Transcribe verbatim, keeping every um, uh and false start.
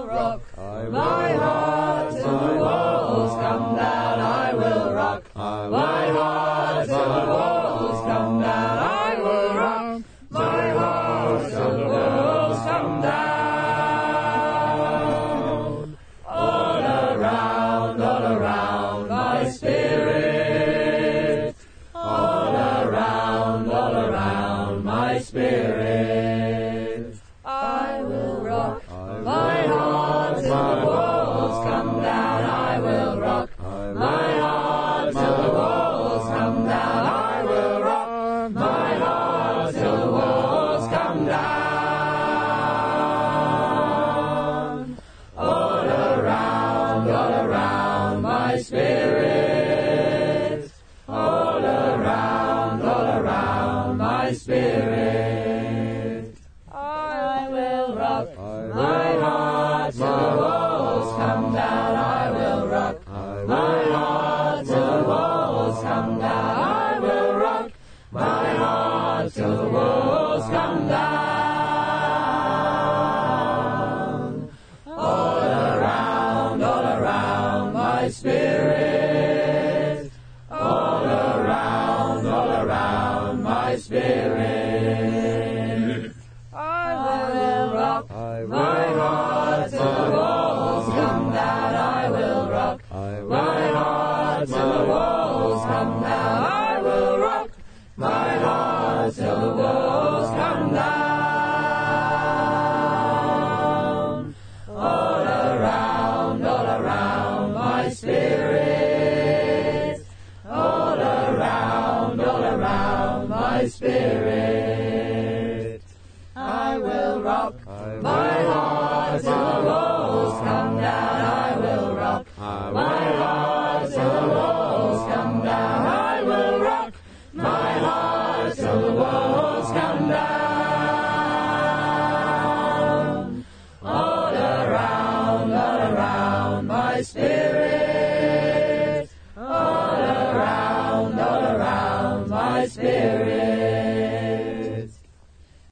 will rock my heart till the walls come down. I will rock my heart till the walls come down. I will rock my heart till the walls come down. All around, all around my spirit. All around, all around my spirit. I will rock my heart till the walls come down. I will rock my heart till the walls come down. I will rock my heart till the walls come down. All around, all around my spirit. All around, all around my spirit. I will rock my heart till the walls come down. I will rock my heart till the walls come down. I will rock my heart till the walls come down. All around, all around my spirit. All around, all around my spirit. I will rock my